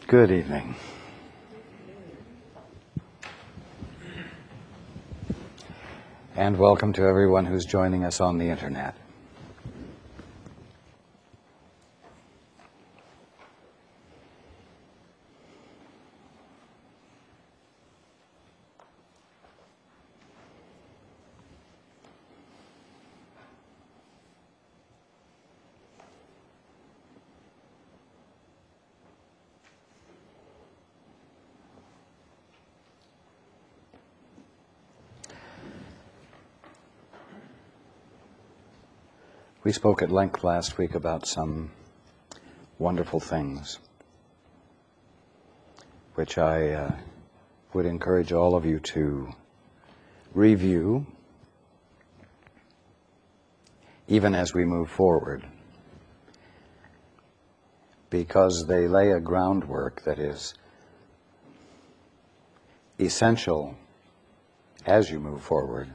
Good evening. And welcome to everyone who's joining us on the internet. We spoke at length last week about some wonderful things, which I would encourage all of you to review, even as we move forward, because they lay a groundwork that is essential as you move forward.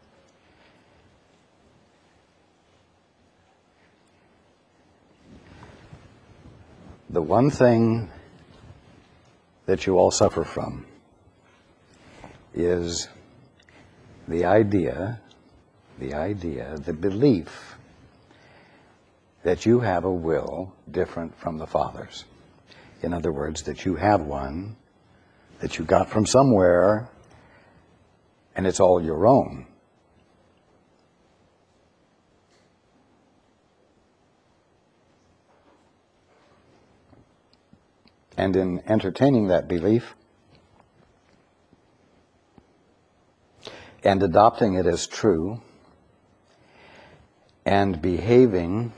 The one thing that you all suffer from is the belief that you have a will different from the Father's. In other words, that you have one that you got from somewhere and it's all your own. And in entertaining that belief and adopting it as true and behaving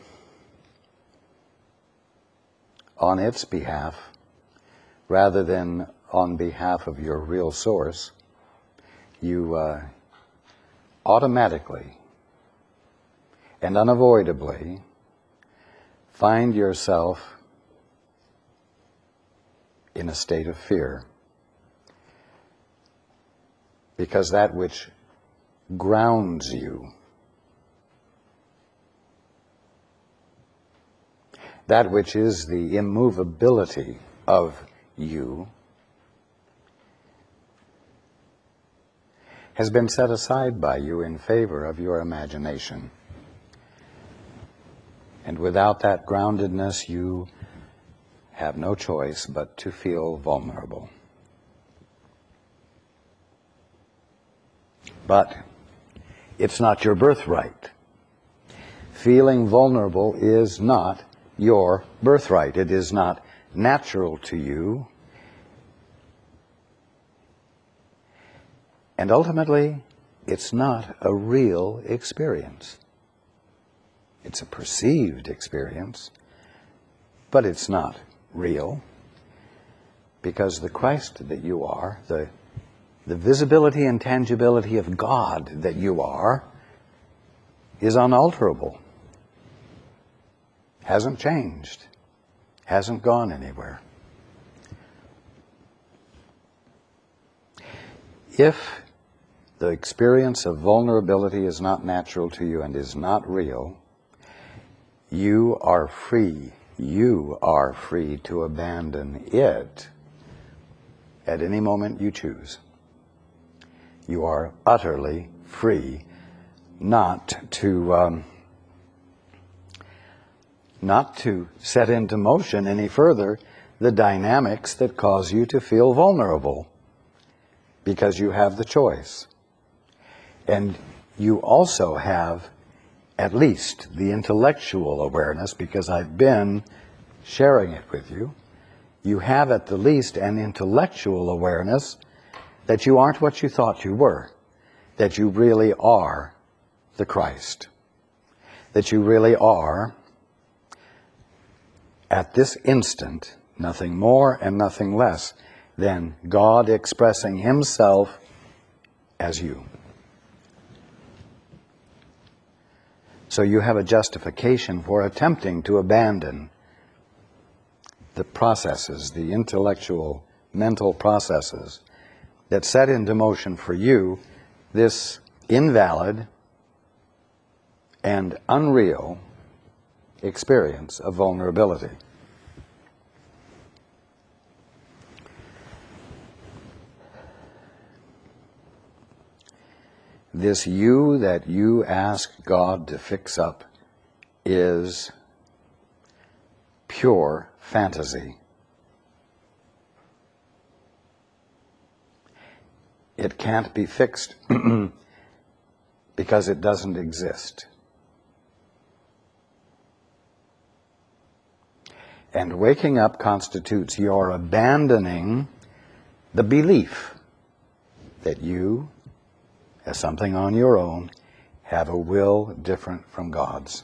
on its behalf rather than on behalf of your real source, you automatically and unavoidably find yourself in a state of fear, because that which grounds you, that which is the immovability of you, has been set aside by you in favor of your imagination. And without that groundedness, you have no choice but to feel vulnerable. But it's not your birthright. Feeling vulnerable is not your birthright. It is not natural to you. And ultimately, it's not a real experience. It's a perceived experience, but it's not real, because the Christ that you are, the visibility and tangibility of God that you are, is unalterable, hasn't changed, hasn't gone anywhere. If the experience of vulnerability is not natural to you and is not real, you are free. You are free to abandon it at any moment you choose. You are utterly free not to set into motion any further the dynamics that cause you to feel vulnerable, because you have the choice. And you also have at least the intellectual awareness, because I've been sharing it with you, you have at the least an intellectual awareness that you aren't what you thought you were, that you really are the Christ, that you really are, at this instant, nothing more and nothing less than God expressing Himself as you. So you have a justification for attempting to abandon the processes, the intellectual, mental processes that set into motion for you this invalid and unreal experience of vulnerability. this you that you ask God to fix up is pure fantasy. It can't be fixed because it doesn't exist. And waking up constitutes your abandoning the belief that you, as something on your own, have a will different from God's.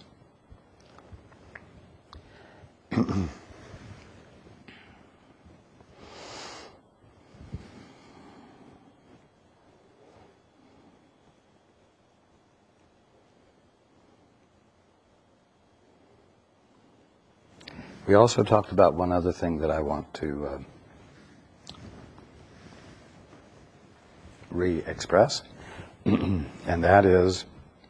We also talked about one other thing that I want to re-express, and that is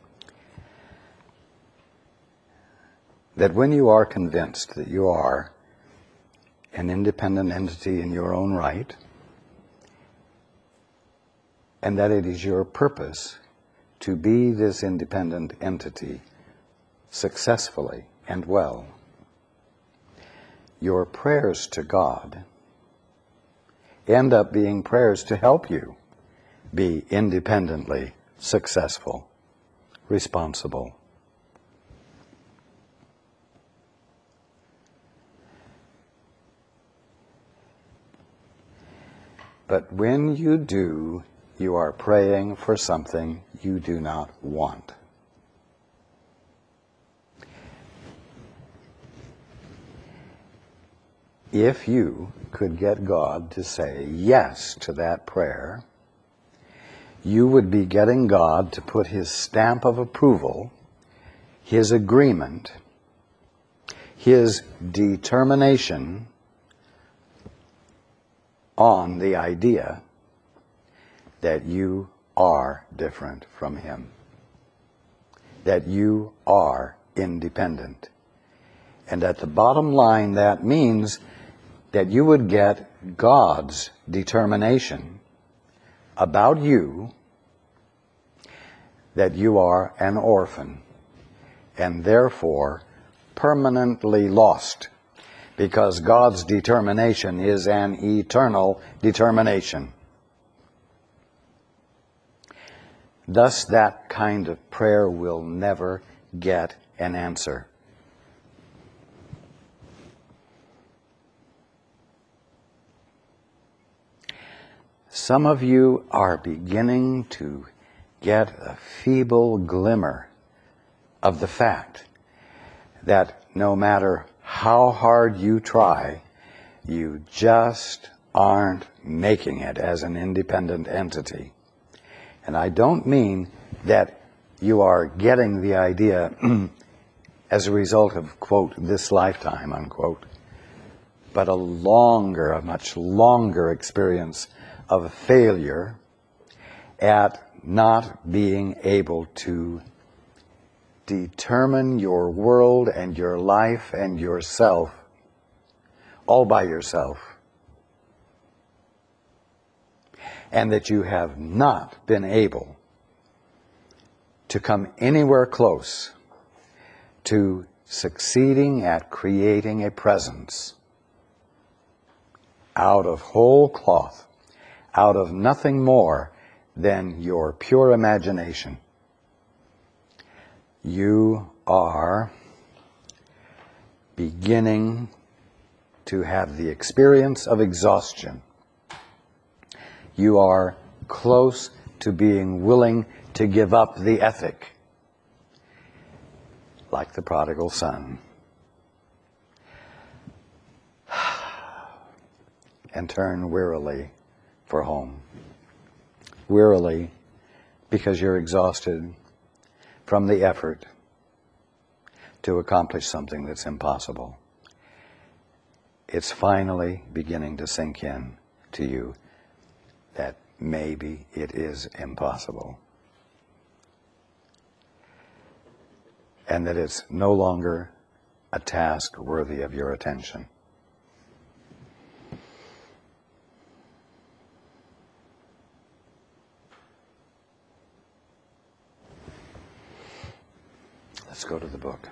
that when you are convinced that you are an independent entity in your own right, and that it is your purpose to be this independent entity successfully and well, your prayers to God end up being prayers to help you be independently successful, responsible. But when you do, you are praying for something you do not want. If you could get God to say yes to that prayer, you would be getting God to put his stamp of approval, his agreement, his determination on the idea that you are different from him, that you are independent. And at the bottom line, that means that you would get God's determination about you that you are an orphan and therefore permanently lost, because God's determination is an eternal determination. Thus, that kind of prayer will never get an answer. Some of you are beginning to get a feeble glimmer of the fact that no matter how hard you try, you just aren't making it as an independent entity. And I don't mean that you are getting the idea as a result of, quote, this lifetime, unquote, but a much longer experience of failure at not being able to determine your world and your life and yourself all by yourself, and that you have not been able to come anywhere close to succeeding at creating a presence out of whole cloth, out of nothing more than your pure imagination. You are beginning to have the experience of exhaustion. You are close to being willing to give up the ethic, like the prodigal son, and turn wearily for home. Wearily because you're exhausted from the effort to accomplish something that's impossible. It's finally beginning to sink in to you that maybe it is impossible, and that it's no longer a task worthy of your attention. Let's go to the book.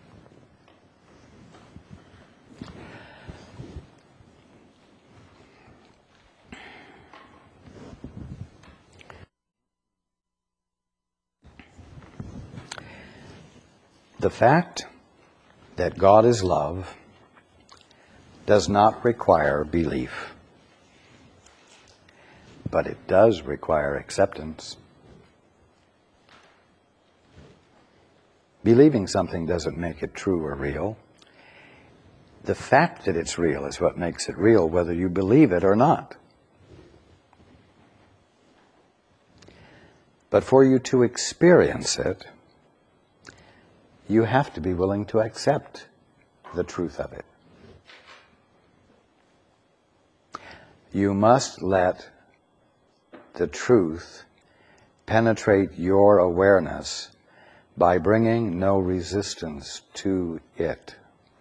The fact that God is love does not require belief, but it does require acceptance. Believing something doesn't make it true or real. The fact that it's real is what makes it real, whether you believe it or not. But for you to experience it, you have to be willing to accept the truth of it. You must let the truth penetrate your awareness by bringing no resistance to it.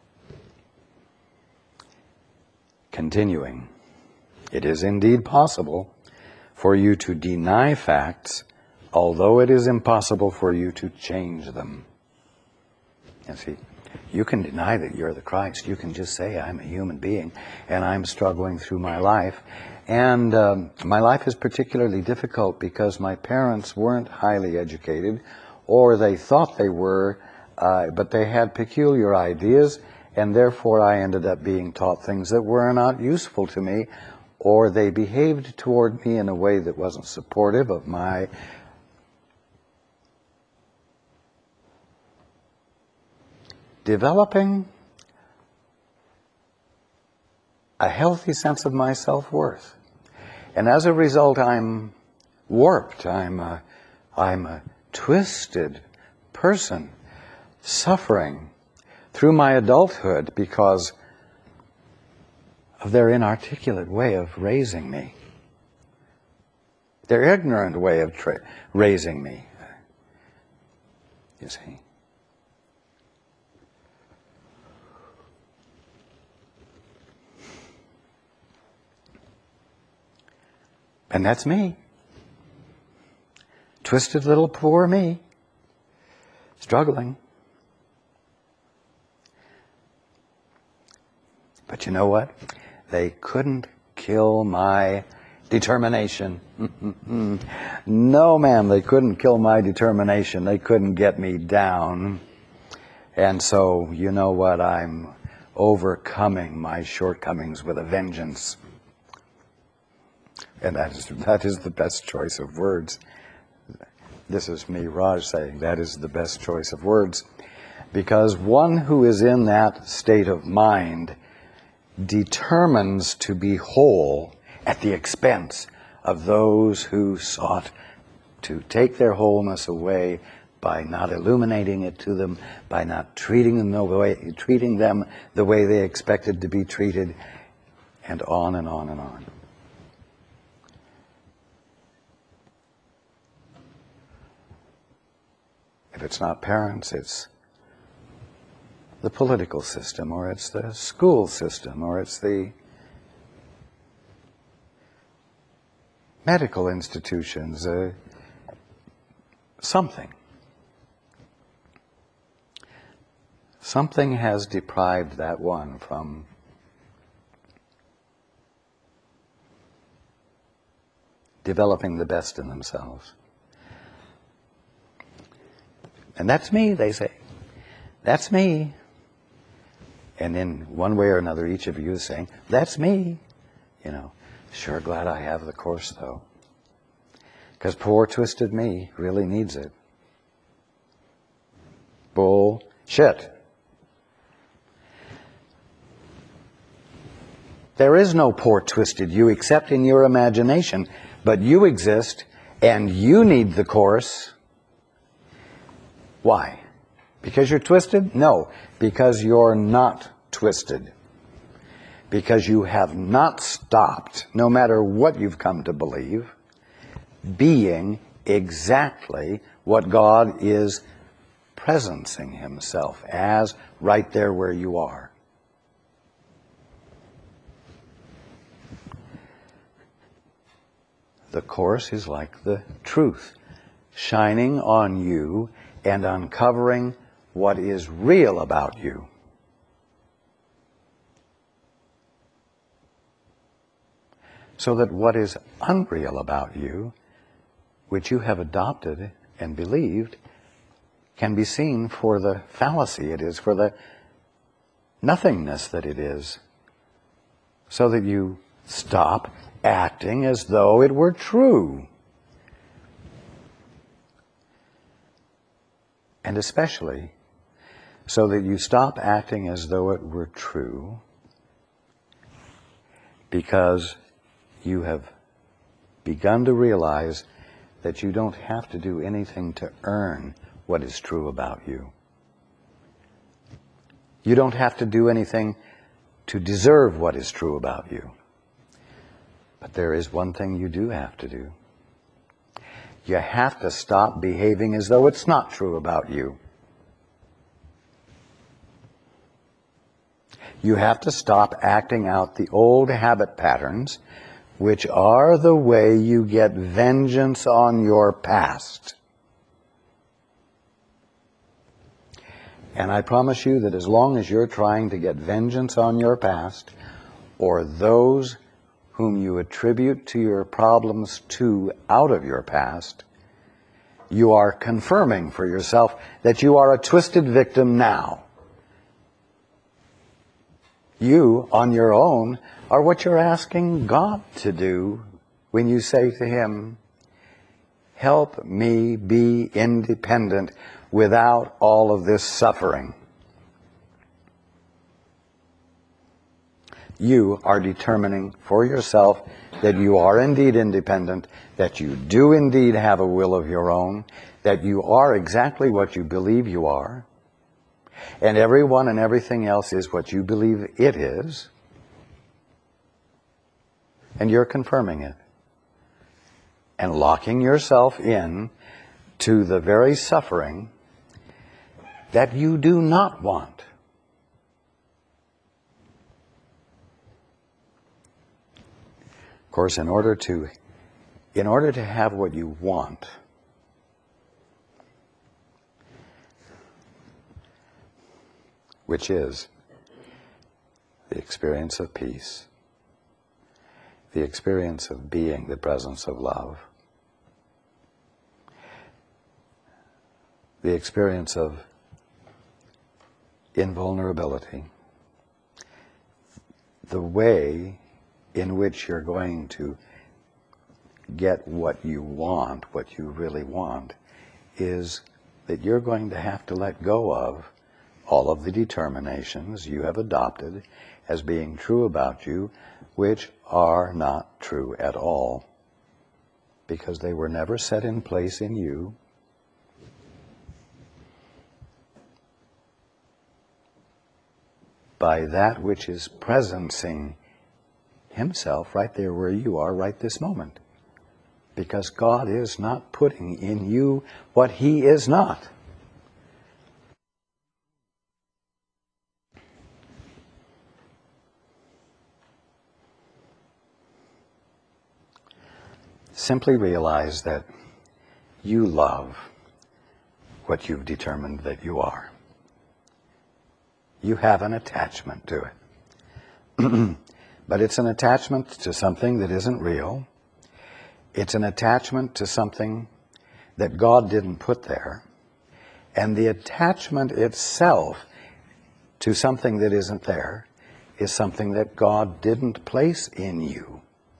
Continuing, it is indeed possible for you to deny facts, although it is impossible for you to change them. You see, you can deny that you're the Christ. You can just say, I'm a human being, and I'm struggling through my life. And my life is particularly difficult because my parents weren't highly educated, or they thought they were, but they had peculiar ideas, and therefore I ended up being taught things that were not useful to me, or they behaved toward me in a way that wasn't supportive of my developing a healthy sense of my self-worth. And as a result, I'm warped. I'm a twisted person, suffering through my adulthood because of their inarticulate way of raising me, their ignorant way of raising me, you see. And that's me. Twisted little poor me. Struggling. But you know what? They couldn't kill my determination. No, ma'am, they couldn't kill my determination. They couldn't get me down. And so, you know what? I'm overcoming my shortcomings with a vengeance. And that is the best choice of words. This is me, Raj, saying that is the best choice of words. Because one who is in that state of mind determines to be whole at the expense of those who sought to take their wholeness away by not illuminating it to them, by not treating them the way they expected to be treated, and on and on and on. If it's not parents, it's the political system, or it's the school system, or it's the medical institutions, something. Something has deprived that one from developing the best in themselves. And that's me, they say. That's me. And in one way or another, each of you is saying, that's me. You know, sure glad I have the Course, though. Because poor, twisted me really needs it. Bullshit. There is no poor, twisted you except in your imagination. But you exist, and you need the Course. Why? Because you're twisted? No, because you're not twisted. Because you have not stopped, no matter what you've come to believe, being exactly what God is presencing Himself as right there where you are. The Course is like the truth, shining on you and uncovering what is real about you. So that what is unreal about you, which you have adopted and believed, can be seen for the fallacy it is, for the nothingness that it is, so that you stop acting as though it were true. And especially so that you stop acting as though it were true, because you have begun to realize that you don't have to do anything to earn what is true about you. You don't have to do anything to deserve what is true about you. But there is one thing you do have to do. You have to stop behaving as though it's not true about you. You have to stop acting out the old habit patterns, which are the way you get vengeance on your past. And I promise you that as long as you're trying to get vengeance on your past, or those whom you attribute to your problems to out of your past, you are confirming for yourself that you are a twisted victim now. You, on your own, are what you're asking God to do when you say to Him, "Help me be independent without all of this suffering." You are determining for yourself that you are indeed independent, that you do indeed have a will of your own, that you are exactly what you believe you are, and everyone and everything else is what you believe it is, and you're confirming it and locking yourself in to the very suffering that you do not want. Of course, in order to have what you want, which is the experience of peace, the experience of being the presence of love, the experience of invulnerability, the way in which you're going to get what you want, what you really want, is that you're going to have to let go of all of the determinations you have adopted as being true about you, which are not true at all, because they were never set in place in you. By that which is presencing Himself right there where you are right this moment. Because God is not putting in you what He is not. Simply realize that you love what you've determined that you are. You have an attachment to it. But it's an attachment to something that isn't real. It's an attachment to something that God didn't put there. And the attachment itself to something that isn't there is something that God didn't place in you.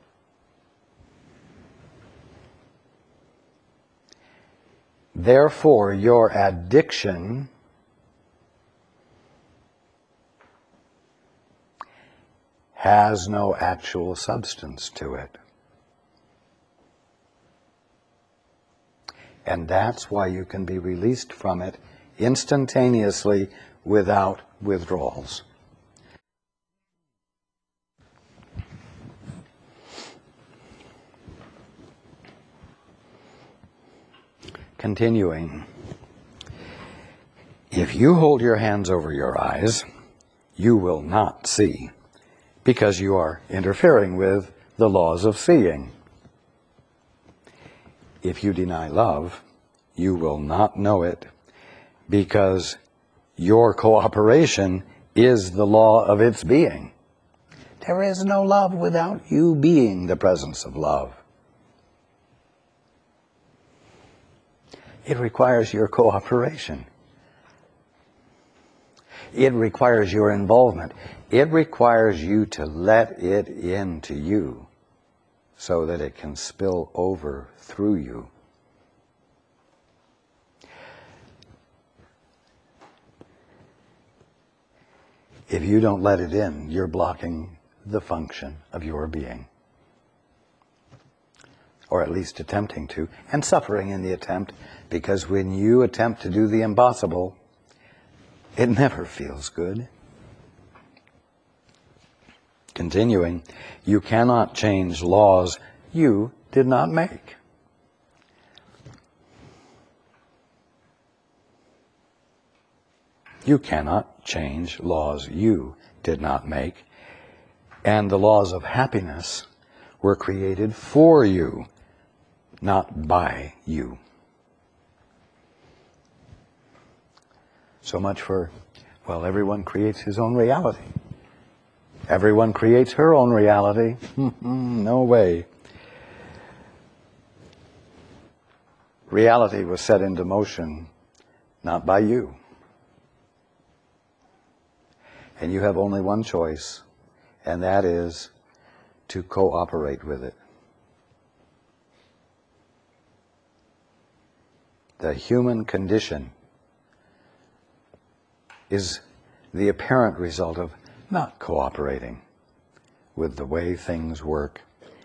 Therefore, your addiction has no actual substance to it. And that's why you can be released from it instantaneously without withdrawals. Continuing. If you hold your hands over your eyes, you will not see, because you are interfering with the laws of seeing. If you deny love, you will not know it, because your cooperation is the law of its being. There is no love without you being the presence of love. It requires your cooperation. It requires your involvement. It requires you to let it into you so that it can spill over through you. If you don't let it in, you're blocking the function of your being. Or at least attempting to, and suffering in the attempt, because when you attempt to do the impossible, it never feels good. Continuing, you cannot change laws you did not make. You cannot change laws you did not make. And the laws of happiness were created for you, not by you. So much for, well, everyone creates his own reality. Everyone creates her own reality. No way. Reality was set into motion not by you. And you have only one choice, and that is to cooperate with it. The human condition is the apparent result of not cooperating with the way things work.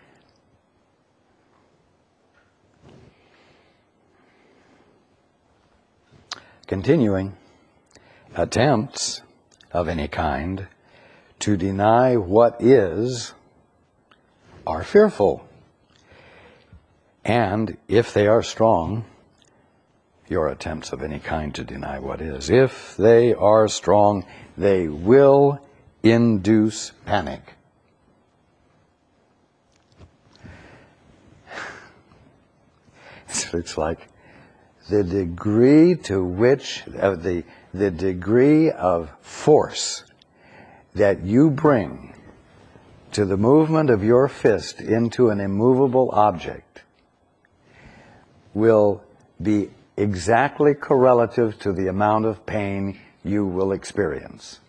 Continuing, attempts of any kind to deny what is are fearful. And if they are strong, your attempts of any kind to deny what is, if they are strong, they will induce panic. It's like the degree to which, the degree of force that you bring to the movement of your fist into an immovable object will be exactly correlative to the amount of pain you will experience.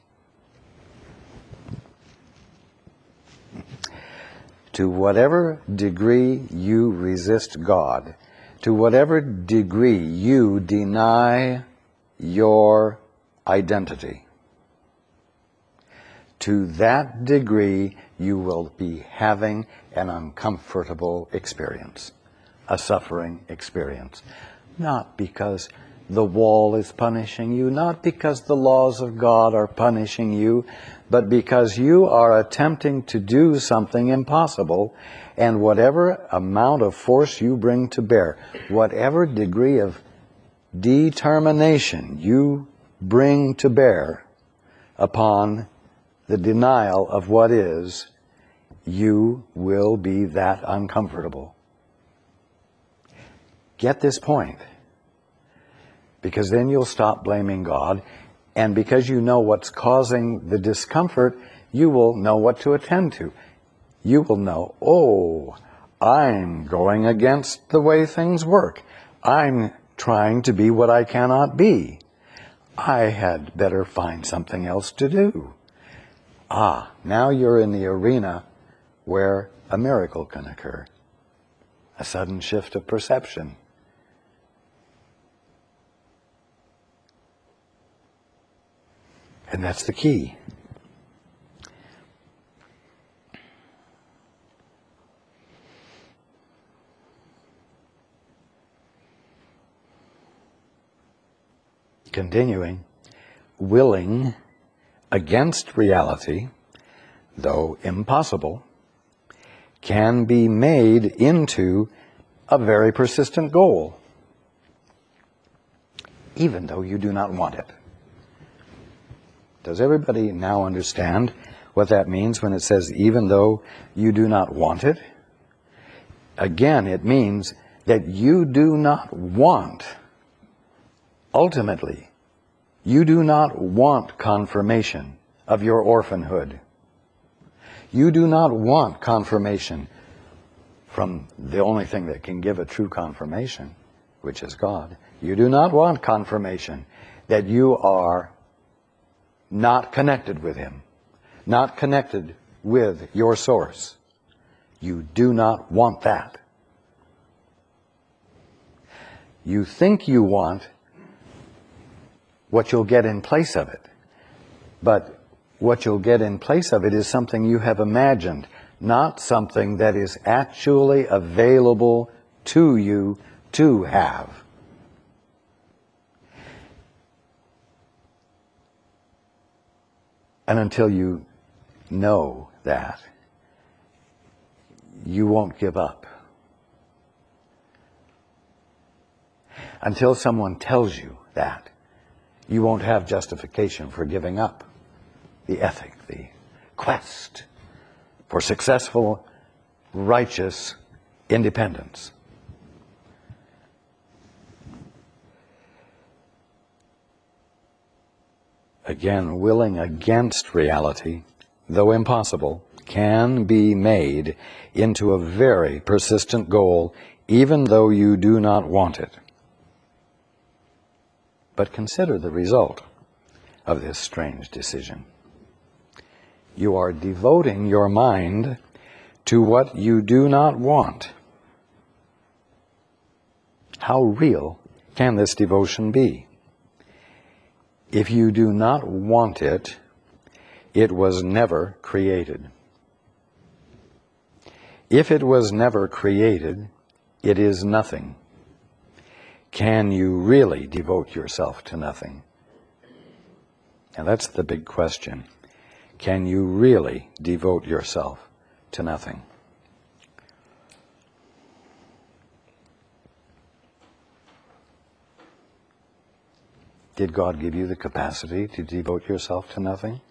To whatever degree you resist God, to whatever degree you deny your identity, to that degree you will be having an uncomfortable experience, a suffering experience. Not because the wall is punishing you, not because the laws of God are punishing you, but because you are attempting to do something impossible, and whatever amount of force you bring to bear, whatever degree of determination you bring to bear upon the denial of what is, you will be that uncomfortable. Get this point. Because then you'll stop blaming God, and because you know what's causing the discomfort, you will know what to attend to. You will know, oh, I'm going against the way things work. I'm trying to be what I cannot be. I had better find something else to do. Ah, now you're in the arena where a miracle can occur. A sudden shift of perception. And that's the key. Continuing, willing against reality, though impossible, can be made into a very persistent goal, even though you do not want it. Does everybody now understand what that means when it says, even though you do not want it? Again, it means that you do not want, ultimately, You do not want confirmation of your orphanhood. You do not want confirmation from the only thing that can give a true confirmation, which is God. You do not want confirmation that you are not connected with Him, not connected with your source. You do not want that. You think you want what you'll get in place of it. But what you'll get in place of it is something you have imagined, not something that is actually available to you to have. And until you know that, you won't give up. Until someone tells you that, you won't have justification for giving up the ethic, the quest for successful, righteous independence. Again, willing against reality, though impossible, can be made into a very persistent goal, even though you do not want it. But consider the result of this strange decision. You are devoting your mind to what you do not want. How real can this devotion be? If you do not want it, it was never created. If it was never created, it is nothing. Can you really devote yourself to nothing? And that's the big question. Can you really devote yourself to nothing? Did God give you the capacity to devote yourself to nothing?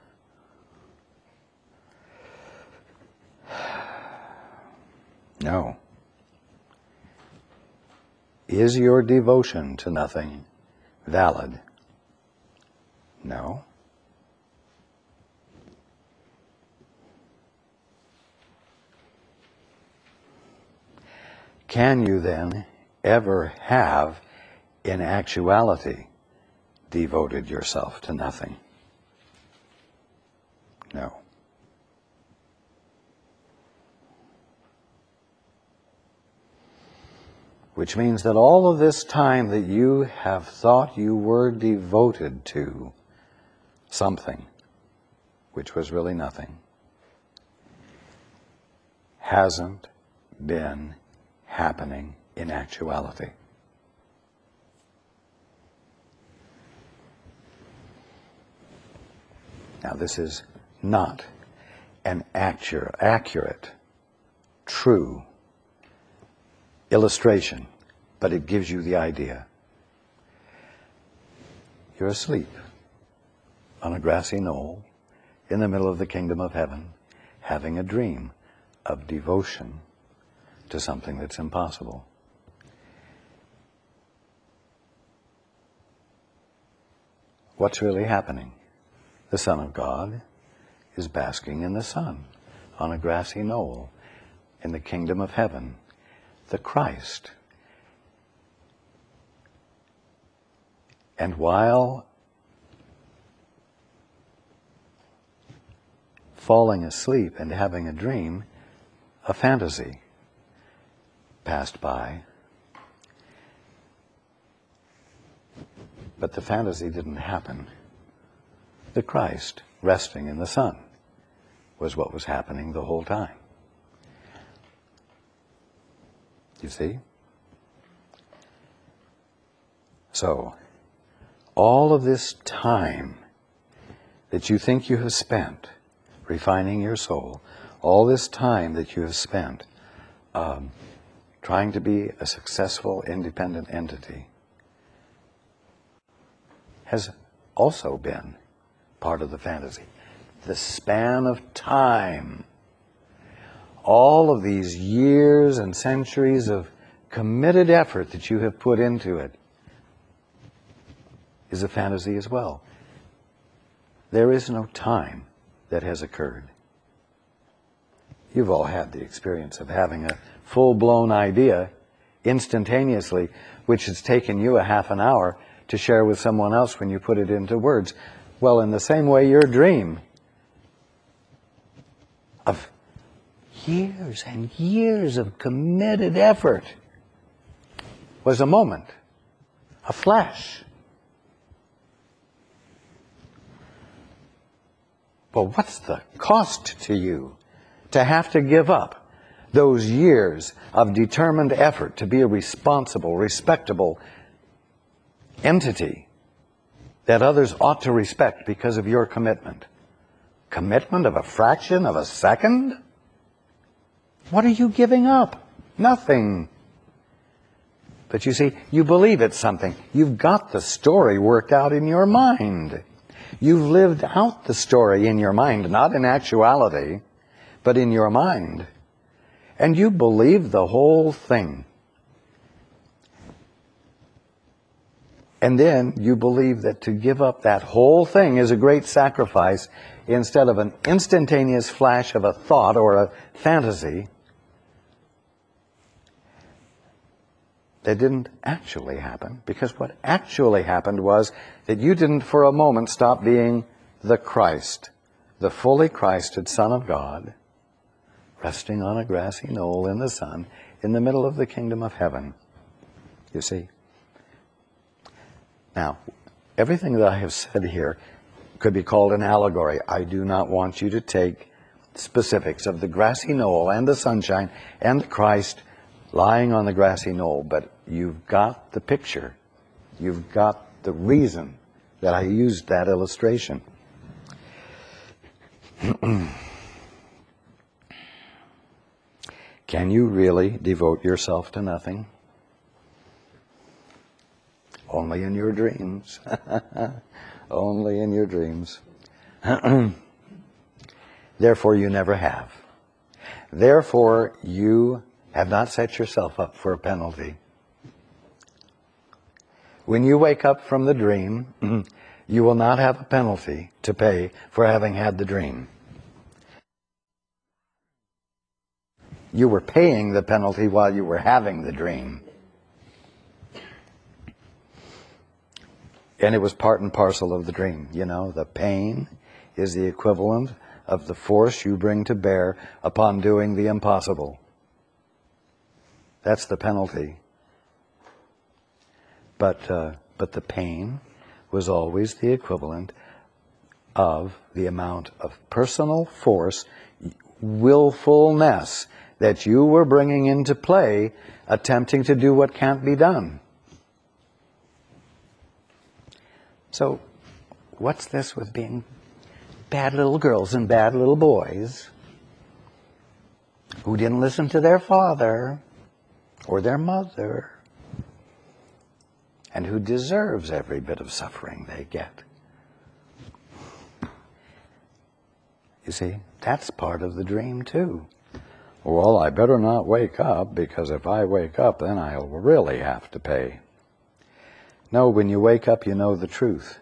No. Is your devotion to nothing valid? No. Can you then ever have, in actuality, devoted yourself to nothing? No. Which means that all of this time that you have thought you were devoted to something, which was really nothing, hasn't been happening in actuality. Now, this is not an accurate, true illustration, but it gives you the idea. You're asleep on a grassy knoll in the middle of the kingdom of heaven, having a dream of devotion to something that's impossible. What's really happening? The Son of God is basking in the sun on a grassy knoll in the kingdom of heaven. The Christ. And while falling asleep and having a dream, a fantasy passed by. But the fantasy didn't happen. The Christ resting in the sun was what was happening the whole time. You see? So, all of this time that you think you have spent refining your soul, all this time that you have spent trying to be a successful, independent entity, has also been part of the fantasy. The span of time, all of these years and centuries of committed effort that you have put into it, is a fantasy as well. There is no time that has occurred. You've all had the experience of having a full-blown idea instantaneously, which has taken you a half an hour to share with someone else when you put it into words. Well, in the same way, your dream of years and years of committed effort was a moment, a flash. Well, what's the cost to you to have to give up those years of determined effort to be a responsible, respectable entity that others ought to respect because of your commitment? Commitment of a fraction of a second? What are you giving up? Nothing. But you see, you believe it's something. You've got the story worked out in your mind. You've lived out the story in your mind, not in actuality, but in your mind. And you believe the whole thing. And then you believe that to give up that whole thing is a great sacrifice instead of an instantaneous flash of a thought or a fantasy that didn't actually happen. Because what actually happened was that you didn't for a moment stop being the Christ, the fully Christed Son of God, resting on a grassy knoll in the sun in the middle of the kingdom of heaven. You see? Now, everything that I have said here could be called an allegory. I do not want you to take specifics of the grassy knoll and the sunshine and the Christ lying on the grassy knoll, but you've got the picture. You've got the reason that I used that illustration. Can you really devote yourself to nothing? Only in your dreams. Only in your dreams. Therefore, you never have. Therefore, you have not set yourself up for a penalty. When you wake up from the dream, you will not have a penalty to pay for having had the dream. You were paying the penalty while you were having the dream. And it was part and parcel of the dream. You know, the pain is the equivalent of the force you bring to bear upon doing the impossible. That's the penalty. But the pain was always the equivalent of the amount of personal force, willfulness that you were bringing into play, attempting to do what can't be done. So, what's this with being bad little girls and bad little boys who didn't listen to their father or their mother and who deserves every bit of suffering they get? You see, that's part of the dream too. Well, I better not wake up, because if I wake up, then I'll really have to pay. No, when you wake up, you know the truth.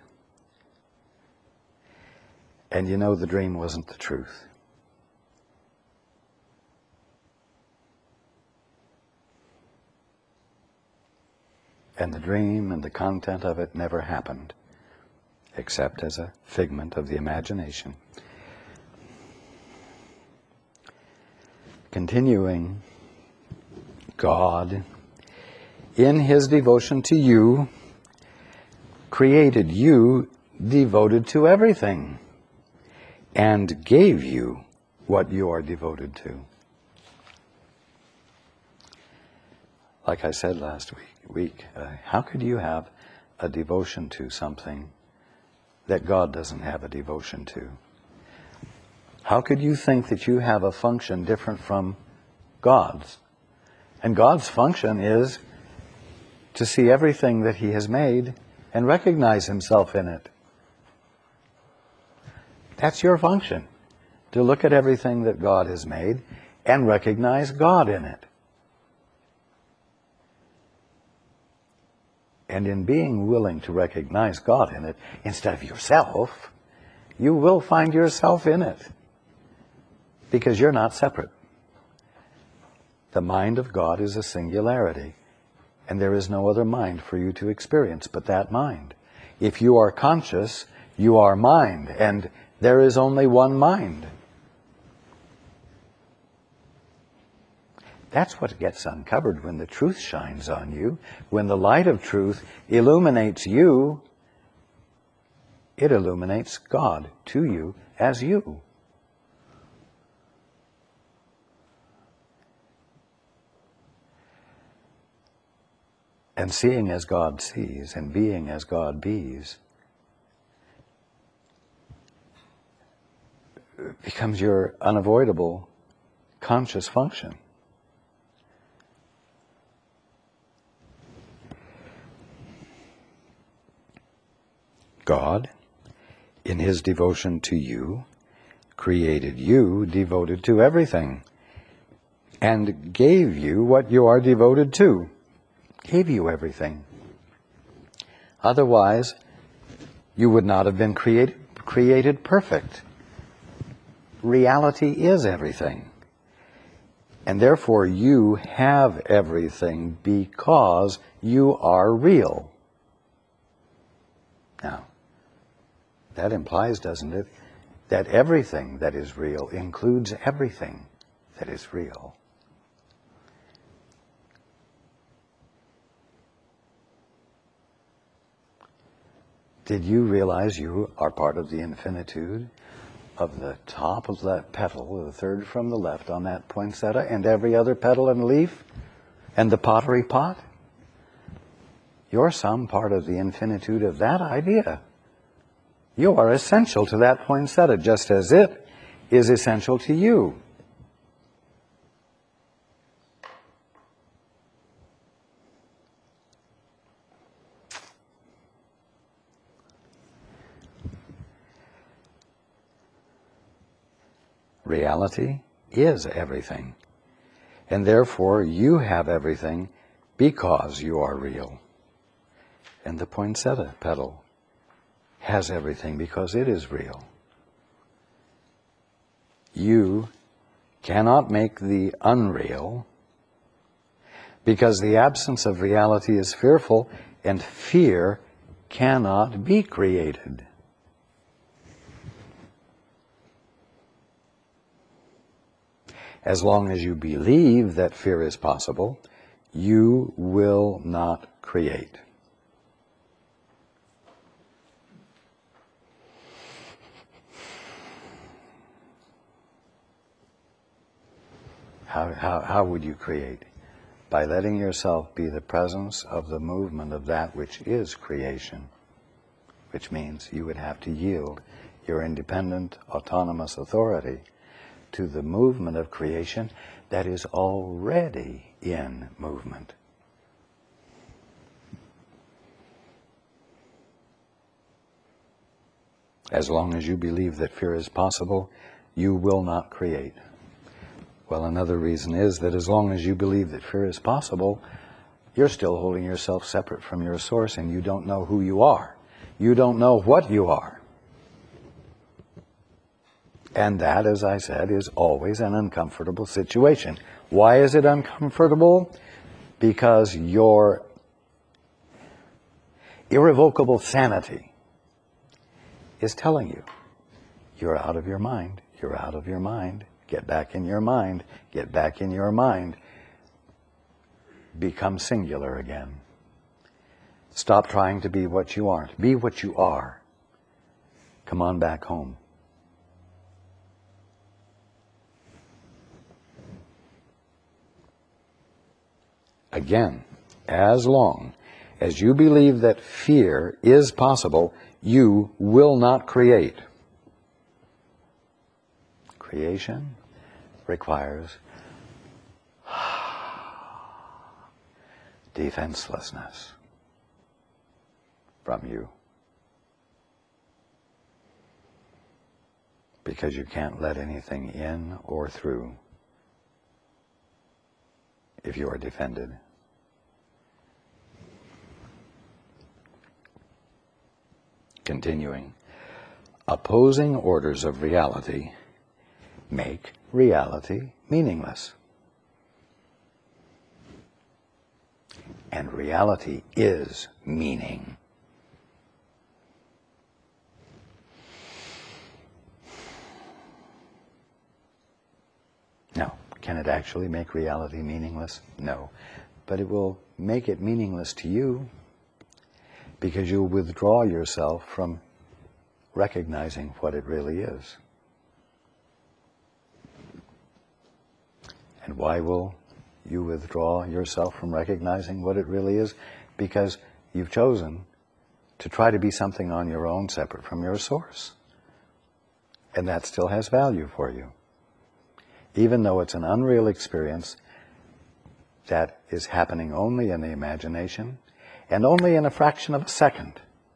And you know the dream wasn't the truth. And the dream and the content of it never happened, except as a figment of the imagination. Continuing, God, in His devotion to you, created you devoted to everything and gave you what you are devoted to. Like I said last week, how could you have a devotion to something that God doesn't have a devotion to? How could you think that you have a function different from God's? And God's function is to see everything that He has made and recognize Himself in it. That's your function, to look at everything that God has made and recognize God in it. And in being willing to recognize God in it instead of yourself, you will find yourself in it. Because you're not separate. The mind of God is a singularity. And there is no other mind for you to experience but that mind. If you are conscious, you are mind. And there is only one mind. That's what gets uncovered when the truth shines on you. When the light of truth illuminates you, it illuminates God to you as you. And seeing as God sees and being as God bees becomes your unavoidable conscious function. God, in His devotion to you, created you devoted to everything and gave you what you are devoted to. Gave you everything. Otherwise, you would not have been created perfect. Reality is everything. And therefore, you have everything because you are real. Now, that implies, doesn't it, that everything that is real includes everything that is real. Did you realize you are part of the infinitude of the top of that petal, the third from the left on that poinsettia, and every other petal and leaf, and the pottery pot? You're some part of the infinitude of that idea. You are essential to that poinsettia, just as it is essential to you. Reality is everything. And therefore, you have everything because you are real. And the poinsettia petal has everything because it is real. You cannot make the unreal because the absence of reality is fearful, and fear cannot be created. As long as you believe that fear is possible, you will not create. How would you create? By letting yourself be the presence of the movement of that which is creation, which means you would have to yield your independent, autonomous authority to the movement of creation that is already in movement. As long as you believe that fear is possible, you will not create. Well, another reason is that as long as you believe that fear is possible, you're still holding yourself separate from your source, and you don't know who you are. You don't know what you are. And that, as I said, is always an uncomfortable situation. Why is it uncomfortable? Because your irrevocable sanity is telling you, you're out of your mind, you're out of your mind, get back in your mind, get back in your mind. Become singular again. Stop trying to be what you aren't. Be what you are. Come on back home. Again, as long as you believe that fear is possible, you will not create. Creation requires defenselessness from you. Because you can't let anything in or through if you are defended. Continuing, opposing orders of reality make reality meaningless. And reality is meaning. Now, can it actually make reality meaningless? No. But it will make it meaningless to you because you'll withdraw yourself from recognizing what it really is. And why will you withdraw yourself from recognizing what it really is? Because you've chosen to try to be something on your own separate from your source. And that still has value for you. Even though it's an unreal experience that is happening only in the imagination and only in a fraction of a second.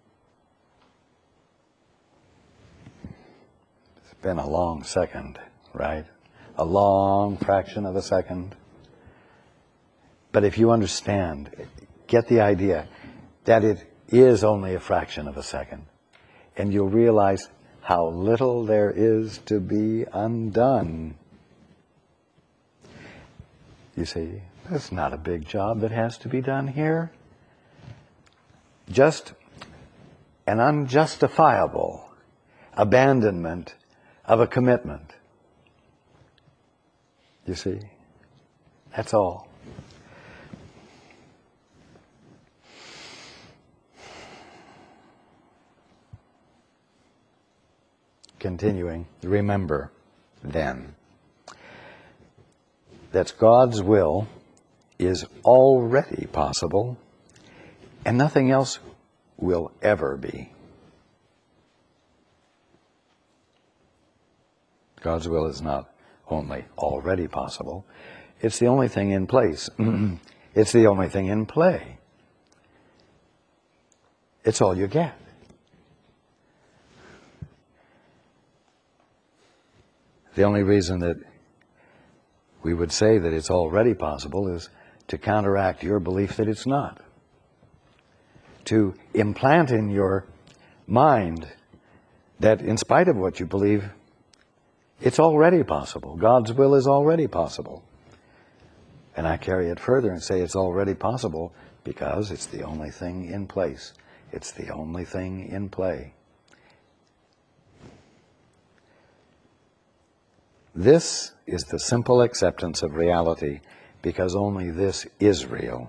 It's been a long second, right? A long fraction of a second. But if you understand, get the idea that it is only a fraction of a second, and you'll realize how little there is to be undone. You see, that's not a big job that has to be done here. Just an unjustifiable abandonment of a commitment. You see, that's all. Continuing, remember then that God's will is already possible and nothing else will ever be. God's will is not only already possible, it's the only thing in place. It's the only thing in play. It's all you get. The only reason that we would say that it's already possible is to counteract your belief that it's not. To implant in your mind that in spite of what you believe, it's already possible. God's will is already possible. And I carry it further and say it's already possible because it's the only thing in place. It's the only thing in play. This is the simple acceptance of reality because only this is real.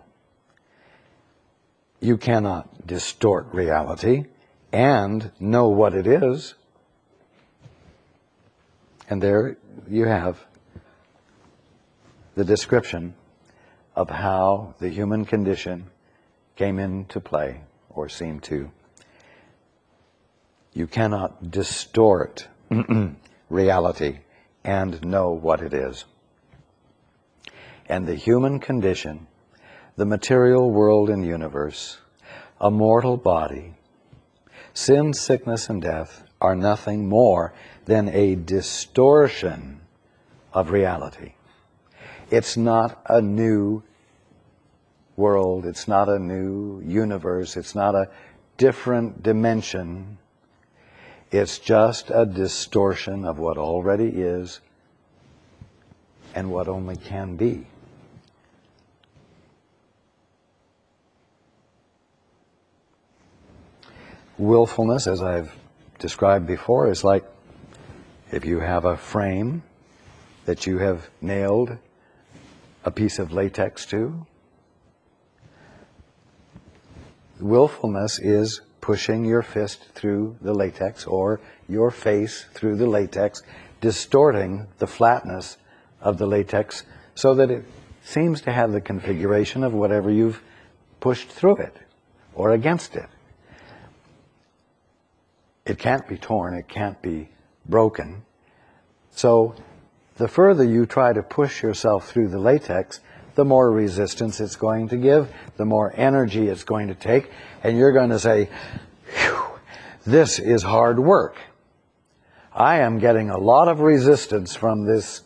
You cannot distort reality and know what it is. And there you have the description of how the human condition came into play or seemed to. You cannot distort reality and know what it is. And the human condition, the material world and universe, a mortal body, sin, sickness, and death are nothing more than a distortion of reality. It's not a new world, it's not a new universe, it's not a different dimension. It's just a distortion of what already is and what only can be. Willfulness, as I've described before, is like if you have a frame that you have nailed a piece of latex to. Willfulness is pushing your fist through the latex or your face through the latex, distorting the flatness of the latex so that it seems to have the configuration of whatever you've pushed through it or against it. It can't be torn, it can't be broken. So the further you try to push yourself through the latex, the more resistance it's going to give, the more energy it's going to take, and you're going to say, "Phew, this is hard work. I am getting a lot of resistance from this.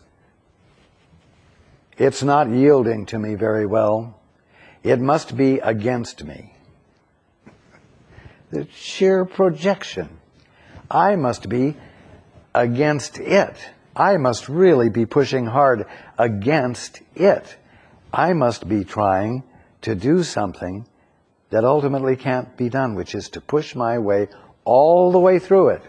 It's not yielding to me very well. It must be against me." the sheer projection. I must be against it. I must really be pushing hard against it. I must be trying to do something that ultimately can't be done, which is to push my way all the way through it.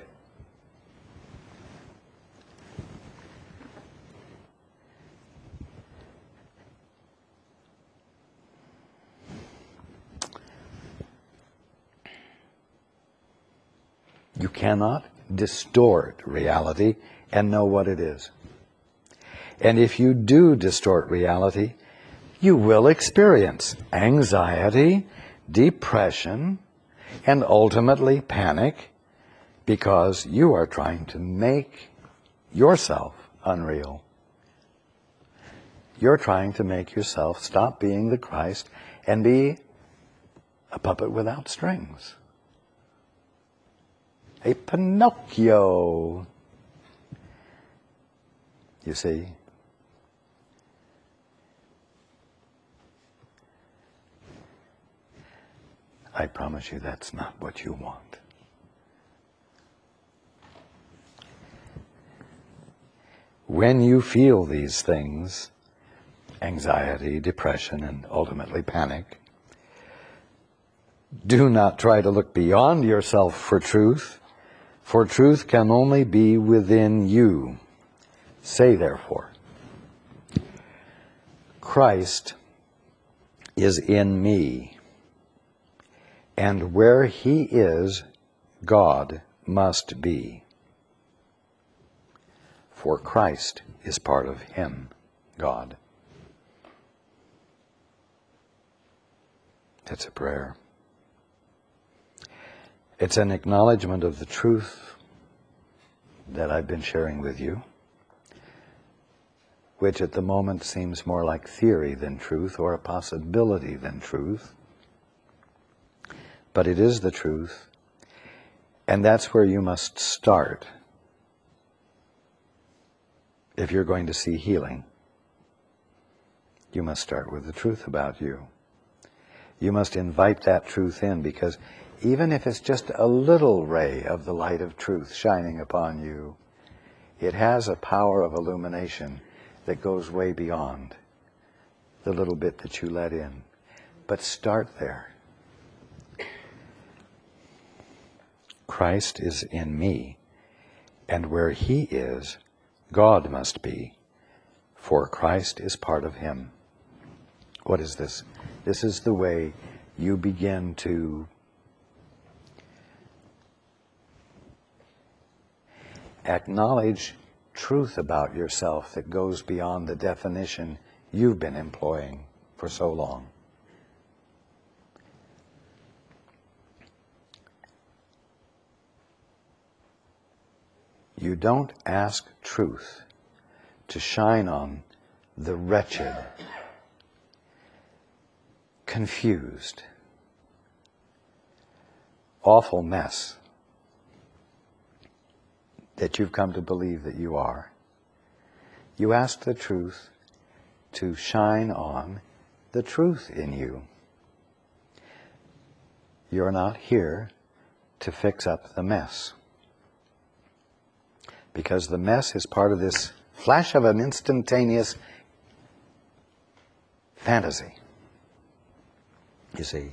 You cannot distort reality and know what it is. And if you do distort reality, you will experience anxiety, depression, and ultimately panic, because you are trying to make yourself unreal. You're trying to make yourself stop being the Christ and be a puppet without strings. A Pinocchio. You see? I promise you that's not what you want. When you feel these things, anxiety, depression, and ultimately panic, do not try to look beyond yourself for truth can only be within you. Say, therefore, Christ is in me, and where he is, God must be. For Christ is part of him, God. That's a prayer. It's an acknowledgement of the truth that I've been sharing with you, which at the moment seems more like theory than truth, or a possibility than truth. But it is the truth, and that's where you must start if you're going to see healing. You must start with the truth about you. You must invite that truth in, because even if it's just a little ray of the light of truth shining upon you, it has a power of illumination that goes way beyond the little bit that you let in. But start there. Christ is in me, and where he is, God must be, for Christ is part of him. What is this? This is the way you begin to acknowledge truth about yourself that goes beyond the definition you've been employing for so long. You don't ask truth to shine on the wretched, confused, awful mess that you've come to believe that you are. You ask the truth to shine on the truth in you. You're not here to fix up the mess, because the mess is part of this flash of an instantaneous fantasy, you see.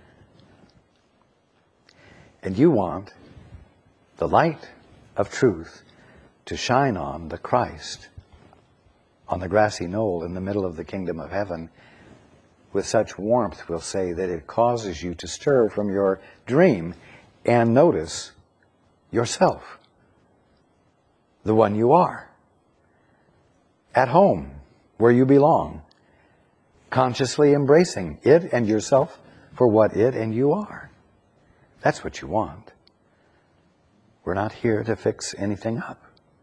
And you want the light of truth to shine on the Christ on the grassy knoll in the middle of the kingdom of heaven with such warmth, we'll say, that it causes you to stir from your dream and notice yourself, the one you are, at home, where you belong, consciously embracing it and yourself for what it and you are. That's what you want. We're not here to fix anything up.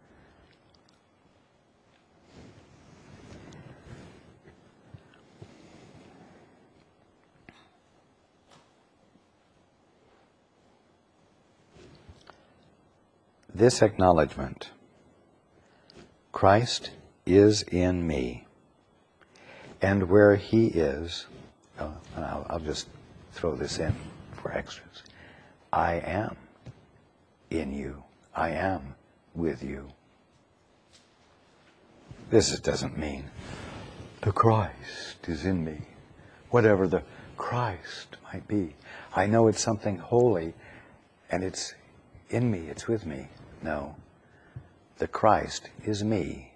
This acknowledgement, Christ is in me, and where he is, I'll just throw this in for extras. I am in you. I am with you. This doesn't mean the Christ is in me, whatever the Christ might be. I know it's something holy and it's in me, it's with me. No, the Christ is me.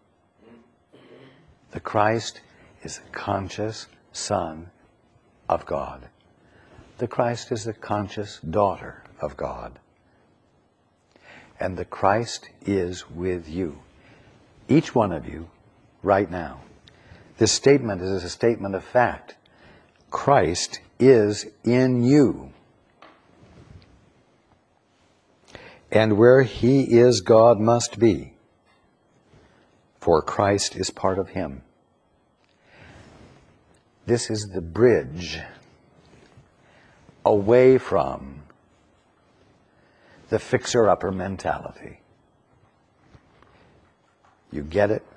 The Christ is a conscious Son of God. The Christ is the conscious daughter of God. And the Christ is with you. Each one of you, right now. This statement is a statement of fact. Christ is in you. And where He is, God must be. For Christ is part of Him. This is the bridge away from the fixer-upper mentality. You get it?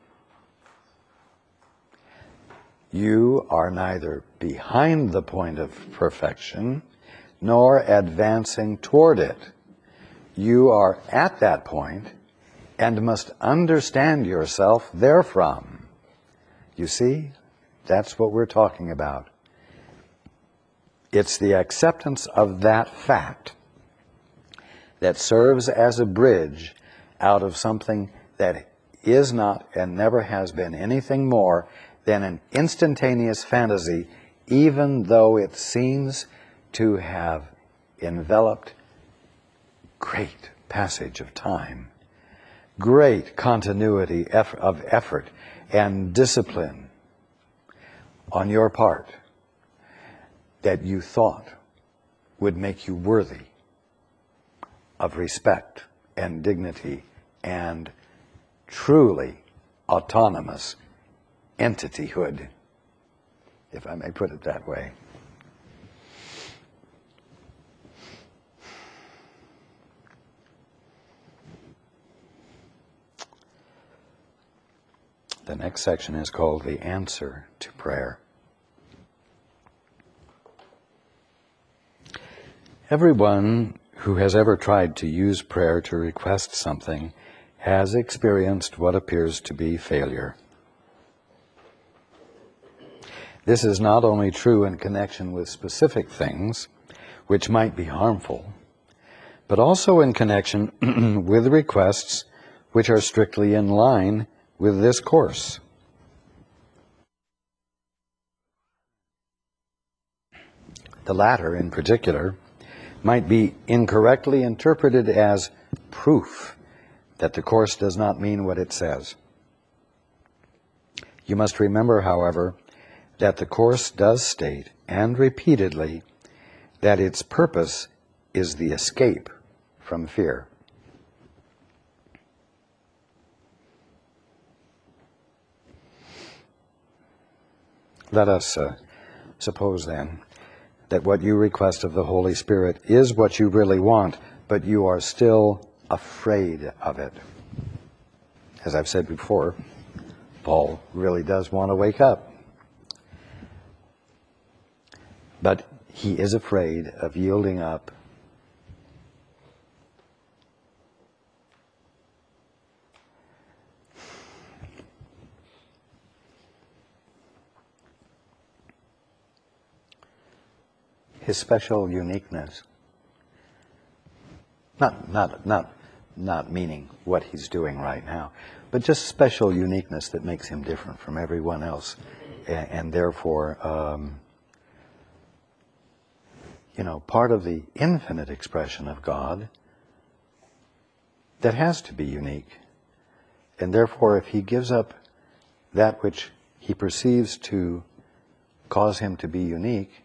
You are neither behind the point of perfection nor advancing toward it. You are at that point and must understand yourself therefrom. You see? That's what we're talking about. It's the acceptance of that fact that serves as a bridge out of something that is not and never has been anything more than an instantaneous fantasy, even though it seems to have enveloped great passage of time, great continuity of effort and discipline on your part that you thought would make you worthy of respect and dignity and truly autonomous entityhood, if I may put it that way. The next section is called the answer to prayer. Everyone who has ever tried to use prayer to request something has experienced what appears to be failure. This is not only true in connection with specific things, which might be harmful, but also in connection with requests which are strictly in line with this course. The latter, in particular, might be incorrectly interpreted as proof that the course does not mean what it says. You must remember, however, that the course does state, and repeatedly, that its purpose is the escape from fear. Let us suppose then that what you request of the Holy Spirit is what you really want, but you are still afraid of it. As I've said before, Paul really does want to wake up. But he is afraid of yielding up his special uniqueness. Not meaning what he's doing right now, but just special uniqueness that makes him different from everyone else, and therefore, part of the infinite expression of God that has to be unique. And therefore, if he gives up that which he perceives to cause him to be unique,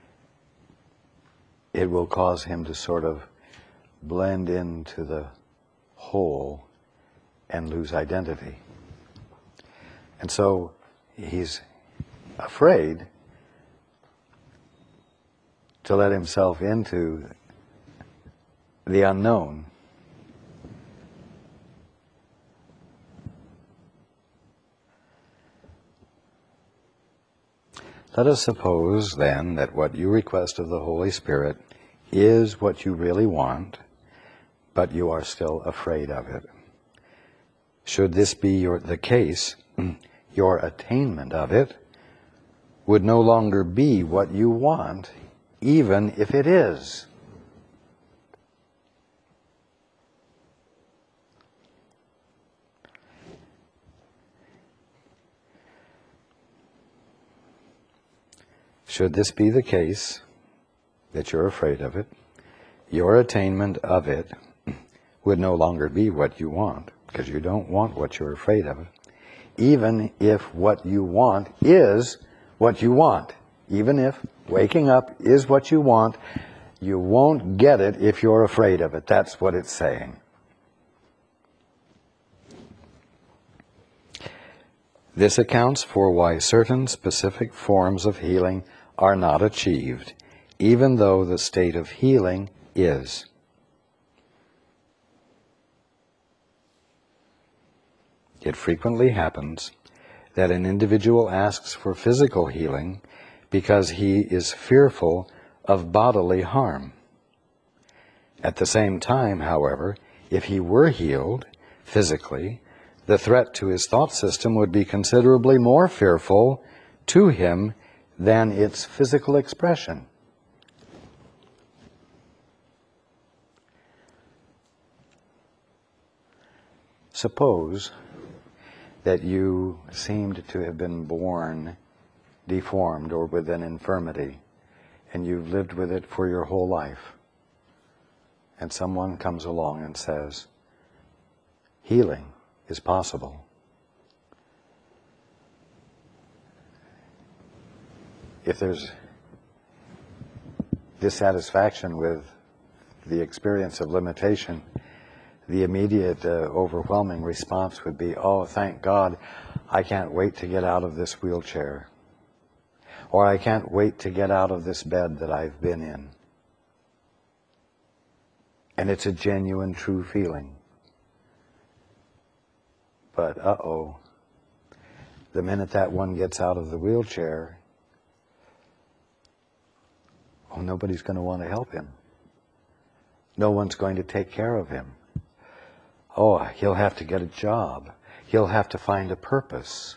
it will cause him to sort of blend into the whole and lose identity. And so he's afraid to let himself into the unknown. Let us suppose, then, that what you request of the Holy Spirit is what you really want, but you are still afraid of it. Should this be the case, your attainment of it would no longer be what you want, even if it is. Should this be the case, that you're afraid of it, your attainment of it would no longer be what you want, because you don't want what you're afraid of, even if what you want is what you want. Even if waking up is what you want, you won't get it if you're afraid of it. That's what it's saying. This accounts for why certain specific forms of healing are not achieved, even though the state of healing is. It frequently happens that an individual asks for physical healing because he is fearful of bodily harm. At the same time, however, if he were healed physically, the threat to his thought system would be considerably more fearful to him than its physical expression. Suppose that you seemed to have been born deformed or with an infirmity, and you've lived with it for your whole life. And someone comes along and says, healing is possible. If there's dissatisfaction with the experience of limitation, the immediate overwhelming response would be, oh, thank God, I can't wait to get out of this wheelchair. Or I can't wait to get out of this bed that I've been in. And it's a genuine, true feeling. But, the minute that one gets out of the wheelchair, nobody's going to want to help him. No one's going to take care of him. He'll have to get a job. He'll have to find a purpose.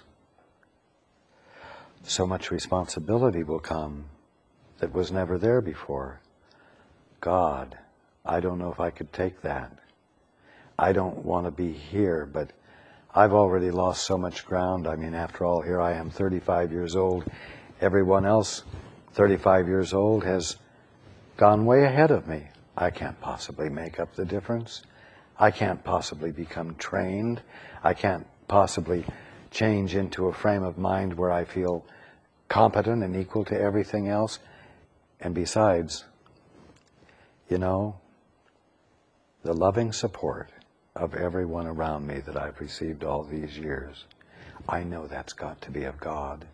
So much responsibility will come that was never there before. God, I don't know if I could take that. I don't want to be here, but I've already lost so much ground. I mean, after all, here I am, 35 years old. Everyone else, 35 years old, has gone way ahead of me. I can't possibly make up the difference. I can't possibly become trained. I can't possibly change into a frame of mind where I feel competent and equal to everything else. And besides, the loving support of everyone around me that I've received all these years, I know that's got to be of God.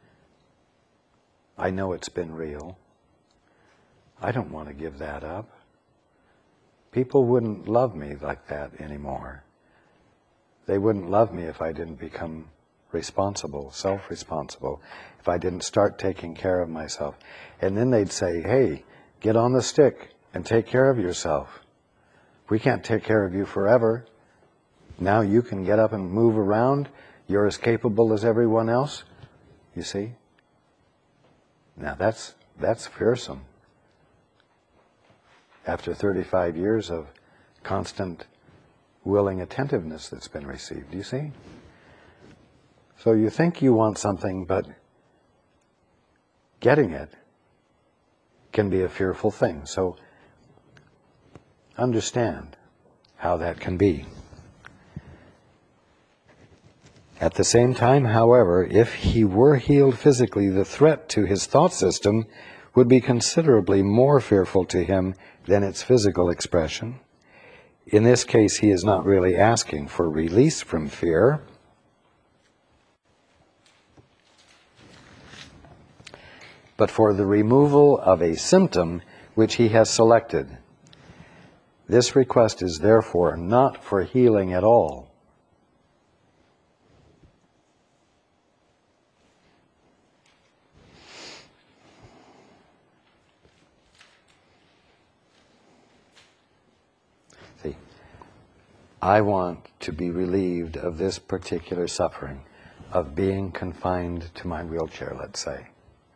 I know it's been real. I don't want to give that up. People wouldn't love me like that anymore. They wouldn't love me if I didn't become responsible, self-responsible, if I didn't start taking care of myself. And then they'd say, hey, get on the stick and take care of yourself. We can't take care of you forever. Now you can get up and move around. You're as capable as everyone else. You see? Now that's fearsome. After 35 years of constant willing attentiveness that's been received, do you see? So you think you want something, but getting it can be a fearful thing. So understand how that can be. At the same time, however, if he were healed physically, the threat to his thought system would be considerably more fearful to him than its physical expression. In this case, he is not really asking for release from fear, but for the removal of a symptom which he has selected. This request is therefore not for healing at all. I want to be relieved of this particular suffering, of being confined to my wheelchair, let's say.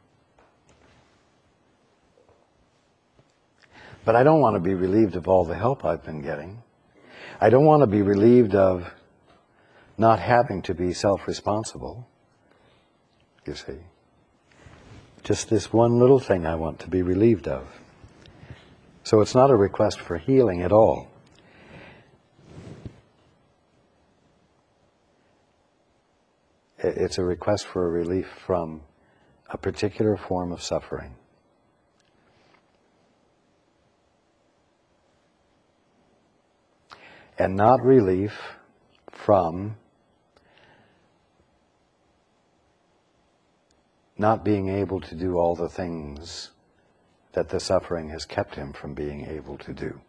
But I don't want to be relieved of all the help I've been getting. I don't want to be relieved of not having to be self-responsible, you see. Just this one little thing I want to be relieved of. So it's not a request for healing at all. It's a request for a relief from a particular form of suffering. And not relief from not being able to do all the things that the suffering has kept him from being able to do.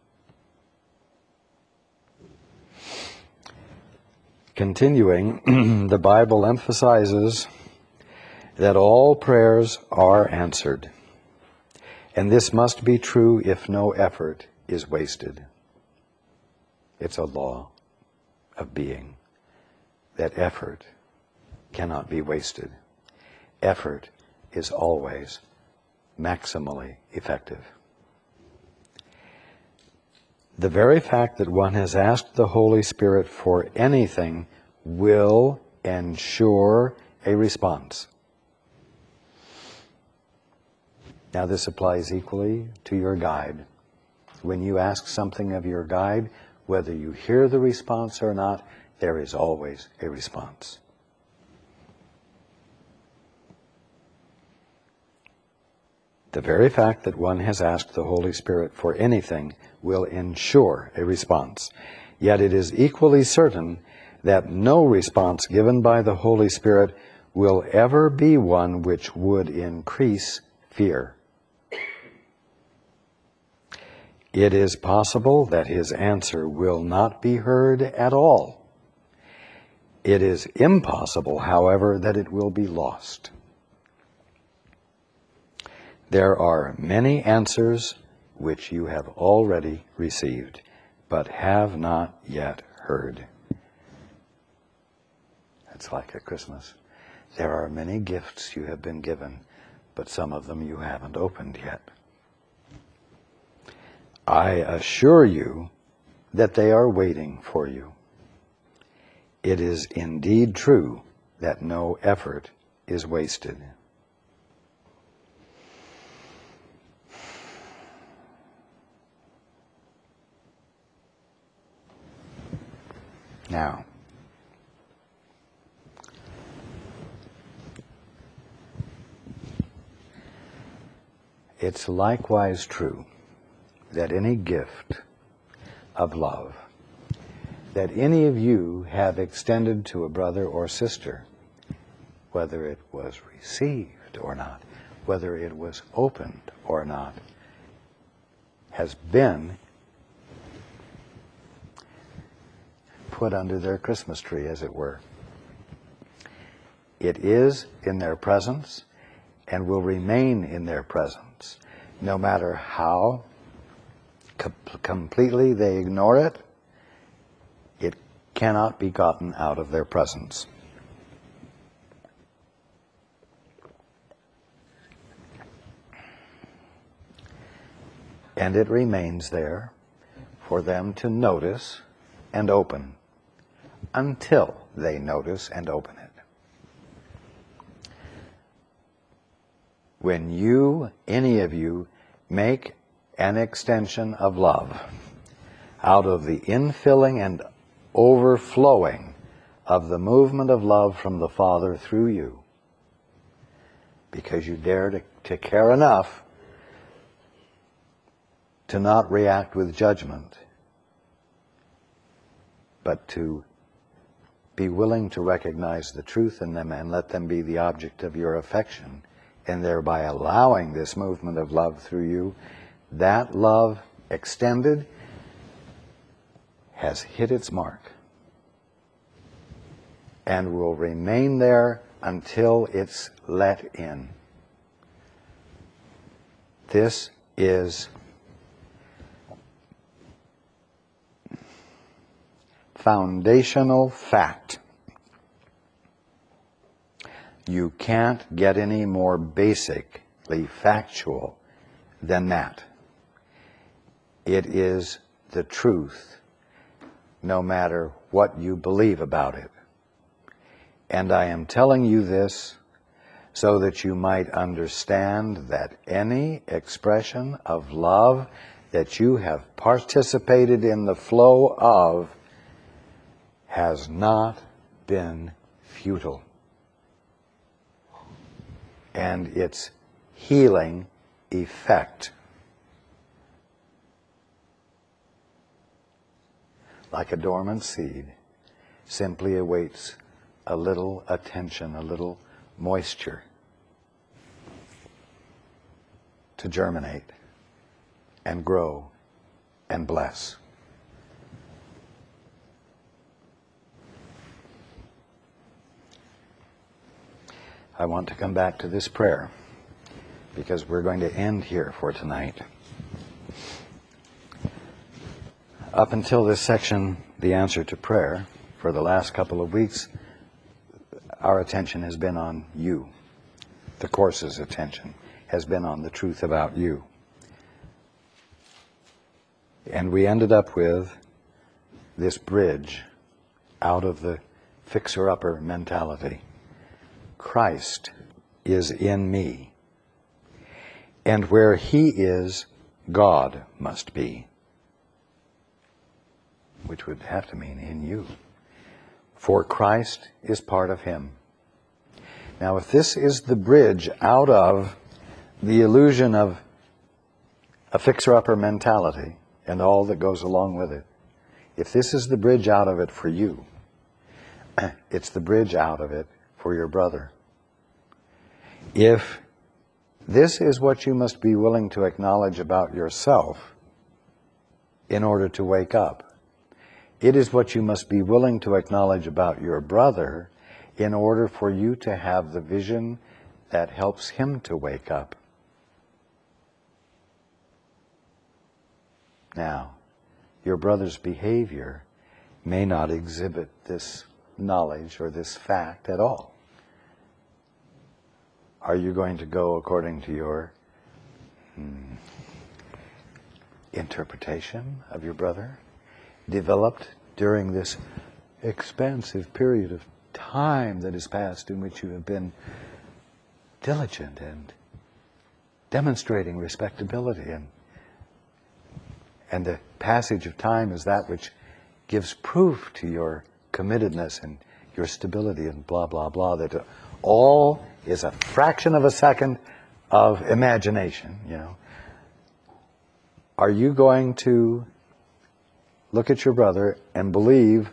Continuing, the Bible emphasizes that all prayers are answered, and this must be true if no effort is wasted. It's a law of being that effort cannot be wasted. Effort is always maximally effective. The very fact that one has asked the Holy Spirit for anything will ensure a response. Now this applies equally to your guide. When you ask something of your guide, whether you hear the response or not, there is always a response. The very fact that one has asked the Holy Spirit for anything will ensure a response. Yet it is equally certain that no response given by the Holy Spirit will ever be one which would increase fear. It is possible that his answer will not be heard at all. It is impossible, however, that it will be lost. There are many answers which you have already received, but have not yet heard. That's like at Christmas. There are many gifts you have been given, but some of them you haven't opened yet. I assure you that they are waiting for you. It is indeed true that no effort is wasted. Now, it's likewise true that any gift of love that any of you have extended to a brother or sister, whether it was received or not, whether it was opened or not, has been put under their Christmas tree, as it were. It is in their presence and will remain in their presence, no matter how completely they ignore it. It cannot be gotten out of their presence. And it remains there for them to notice and open until they notice and open it. When you, any of you, make an extension of love out of the infilling and overflowing of the movement of love from the Father through you, because you dare to care enough to not react with judgment, but to be willing to recognize the truth in them and let them be the object of your affection, and thereby allowing this movement of love through you, that love extended has hit its mark and will remain there until it's let in. This is foundational fact. You can't get any more basically factual than that. It is the truth, no matter what you believe about it. And I am telling you this so that you might understand that any expression of love that you have participated in the flow of has not been futile. And its healing effect, like a dormant seed, simply awaits a little attention, a little moisture to germinate and grow and bless. I want to come back to this prayer because we're going to end here for tonight. Up until this section, the answer to prayer, for the last couple of weeks, our attention has been on you. The Course's attention has been on the truth about you. And we ended up with this bridge out of the fixer-upper mentality. Christ is in me. And where He is, God must be. Which would have to mean in you. For Christ is part of Him. Now, if this is the bridge out of the illusion of a fixer-upper mentality and all that goes along with it, if this is the bridge out of it for you, it's the bridge out of it for your brother. If this is what you must be willing to acknowledge about yourself in order to wake up, it is what you must be willing to acknowledge about your brother in order for you to have the vision that helps him to wake up. Now, your brother's behavior may not exhibit this knowledge or this fact at all. Are you going to go according to your interpretation of your brother, developed during this expansive period of time that has passed in which you have been diligent and demonstrating respectability, and the passage of time is that which gives proof to your committedness and your stability and blah, blah, blah, that all is a fraction of a second of imagination, you know. Are you going to look at your brother and believe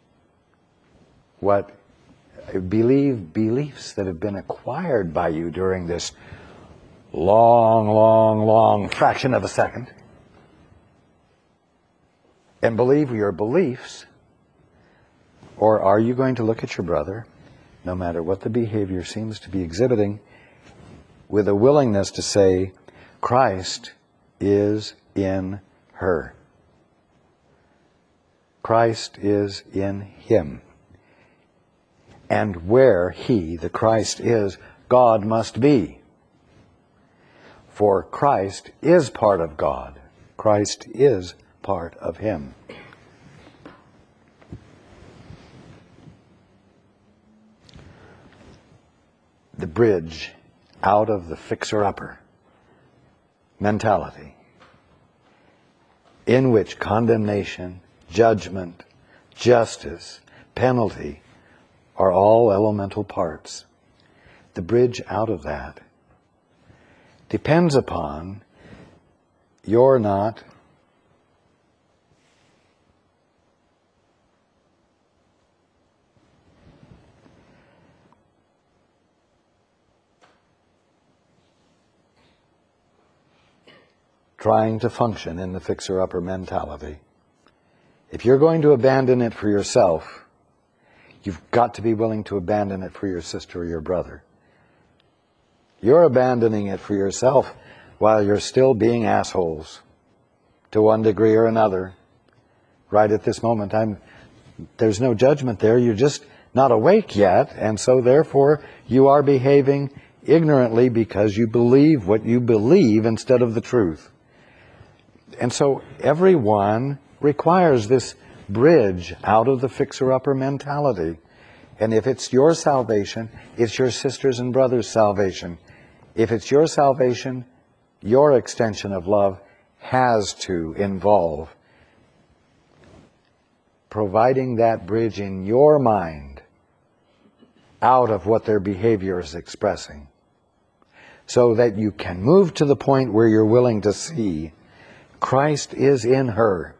beliefs that have been acquired by you during this long fraction of a second, and believe your beliefs? Or are you going to look at your brother, no matter what the behavior seems to be exhibiting, with a willingness to say, Christ is in her. Christ is in him. And where he, the Christ, is, God must be. For Christ is part of God. Christ is part of him. The bridge out of the fixer-upper mentality in which condemnation, judgment, justice, penalty are all elemental parts. The bridge out of that depends upon your not trying to function in the fixer-upper mentality. If you're going to abandon it for yourself, you've got to be willing to abandon it for your sister or your brother. You're abandoning it for yourself while you're still being assholes to one degree or another. Right at this moment, I'm There's no judgment there. You're just not awake yet, and so therefore you are behaving ignorantly because you believe what you believe instead of the truth. And so everyone requires this bridge out of the fixer-upper mentality. And if it's your salvation, it's your sisters' and brothers' salvation. If it's your salvation, your extension of love has to involve providing that bridge in your mind out of what their behavior is expressing, so that you can move to the point where you're willing to see Christ is in her,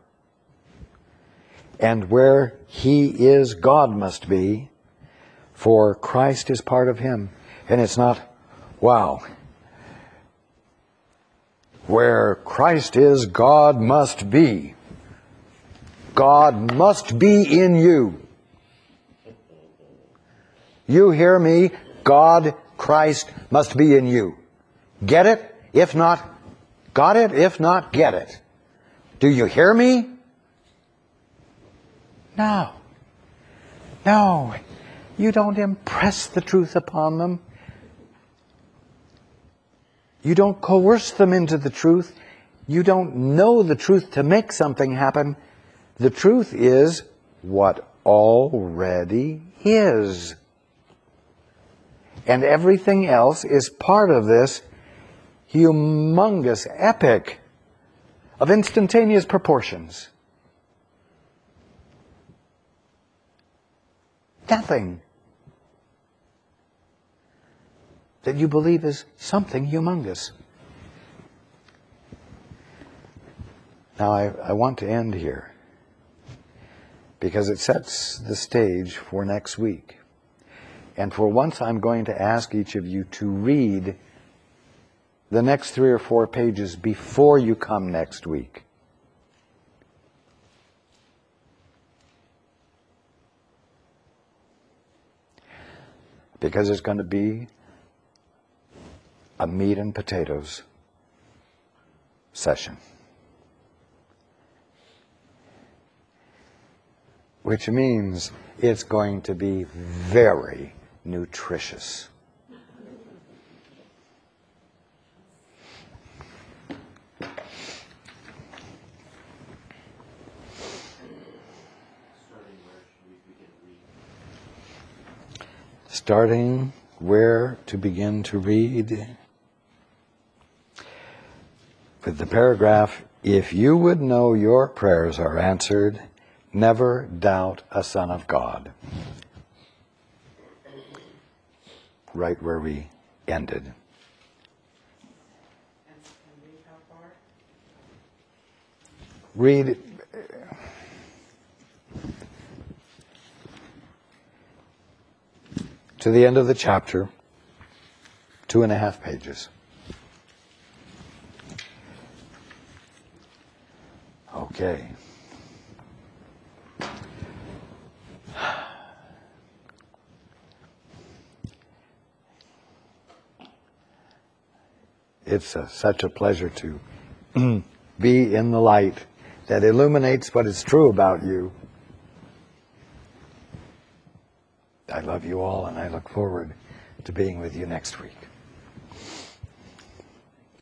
and where he is, God must be, for Christ is part of him. And it's not, wow, where Christ is, God must be. God must be in you. You hear me? God, Christ must be in you. Get it? If not, got it? If not, get it. Do you hear me? No. No. You don't impress the truth upon them. You don't coerce them into the truth. You don't know the truth to make something happen. The truth is what already is. And everything else is part of this humongous epic of instantaneous proportions. Nothing that you believe is something humongous. Now I want to end here because it sets the stage for next week. And for once I'm going to ask each of you to read the next 3 or 4 pages before you come next week. Because it's going to be a meat and potatoes session. Which means it's going to be very nutritious. Starting where to begin to read? With the paragraph, if you would know your prayers are answered, never doubt a Son of God. Right where we ended. Read to the end of the chapter, 2.5 pages. Okay. It's such a pleasure to be in the light that illuminates what is true about you. I love you all, and I look forward to being with you next week.